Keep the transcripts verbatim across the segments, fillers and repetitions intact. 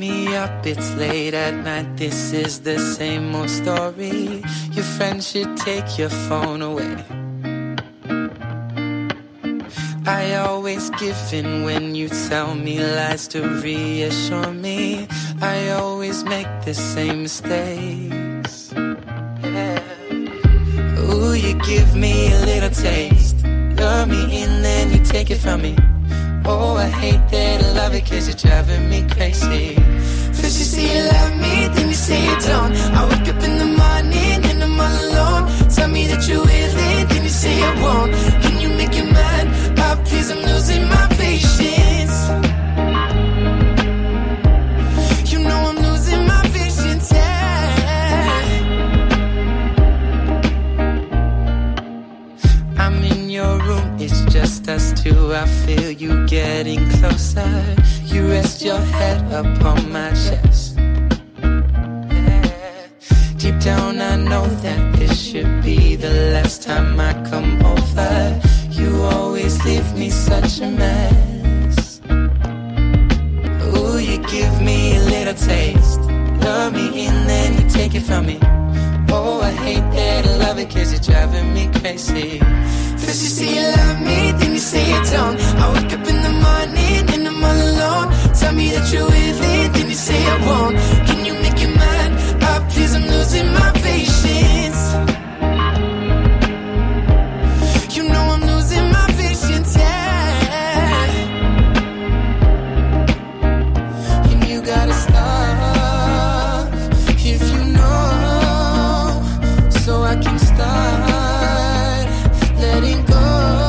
me up, it's late at night. This is the same old story. Your friends should take your phone away. I always give in when you tell me lies to reassure me. I always make the same mistakes. Yeah. Ooh, you give me a little taste. Lure me in, then you take it from me. Oh, I hate that I love it, cause you're driving me crazy. First you say you love me, then you say you don't. I wake up in the morning and I'm all alone. Tell me that you're with it, then you say I won't. Can you make it mad? Oh, please, I'm losing my patience. You know I'm losing my patience, yeah. I'm in your room, it's just us two. I feel you getting closer. You rest your head upon my chest. Yeah. Deep down I know that this should be the last time I come over. You always leave me such a mess. Ooh, you give me a little taste. Lure me in, then you take it from me. Oh, I hate that I love it, cause you're driving me crazy. First you say you love me, then you say you don't. I wake up in the morning and I'm all alone. Tell me that you're with it, then you say I won't. Can you make it mad? Oh, please, I'm losing my patience. You know I'm losing my patience, yeah. And you gotta stop if you know, so I can start letting go.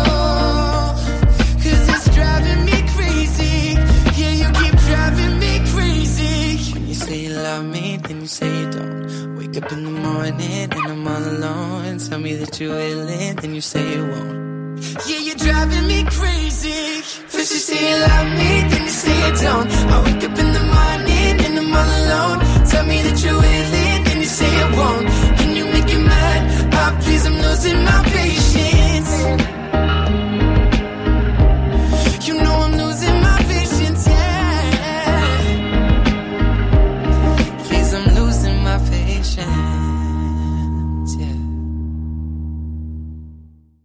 Cause it's driving me crazy. Yeah, you keep driving me crazy. When you say you love me, then you say you don't. Wake up in the morning and I'm all alone. Tell me that you're willing, then you say you won't. Yeah, you're driving me crazy. First you say you love me, then you say you